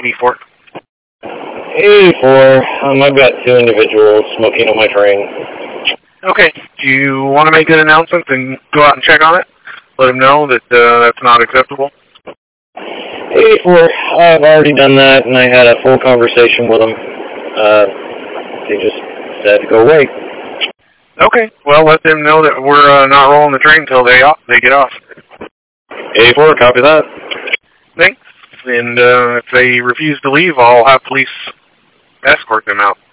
B4. 84. I've got two individuals smoking on my train. Okay. Do you want to make an announcement and go out and check on it? Let them know that that's not acceptable? 84. I've already done that, and I had a full conversation with them. They just said to go away. Okay. Well, let them know that we're not rolling the train until they get off. 84. Copy that. Thanks. And if they refuse to leave, I'll have police escort them out.